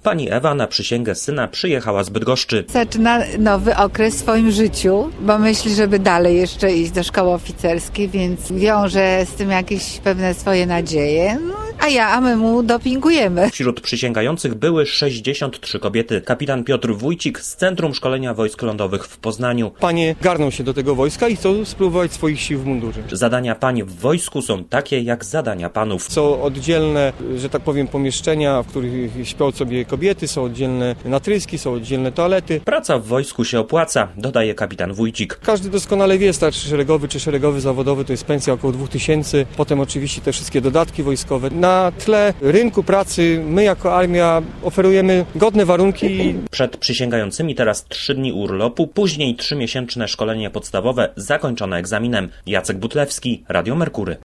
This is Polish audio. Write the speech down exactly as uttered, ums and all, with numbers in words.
Pani Ewa na przysięgę syna przyjechała z Bydgoszczy. Zaczyna nowy okres w swoim życiu, bo myśli, żeby dalej jeszcze iść do szkoły oficerskiej, więc wiąże z tym jakieś pewne swoje nadzieje. No, a ja, a my mu dopingujemy. Wśród przysięgających były sześćdziesiąt trzy kobiety. Kapitan Piotr Wójcik z Centrum Szkolenia Wojsk Lądowych w Poznaniu. Panie garną się do tego wojska i chcą spróbować swoich sił w mundurze. Zadania pań w wojsku są takie jak zadania panów. Są oddzielne, że tak powiem, pomieszczenia, w których śpią sobie kobiety, są oddzielne natryski, są oddzielne toalety. Praca w wojsku się opłaca, dodaje kapitan Wójcik. Każdy doskonale wie, starszy szeregowy czy szeregowy zawodowy to jest pensja około dwa tysiące, potem oczywiście te wszystkie dodatki wojskowe. Na tle rynku pracy my jako armia oferujemy godne warunki. Przed przysięgającymi teraz trzy dni urlopu, później trzymiesięczne szkolenie podstawowe zakończone egzaminem. Jacek Butlewski, Radio Merkury.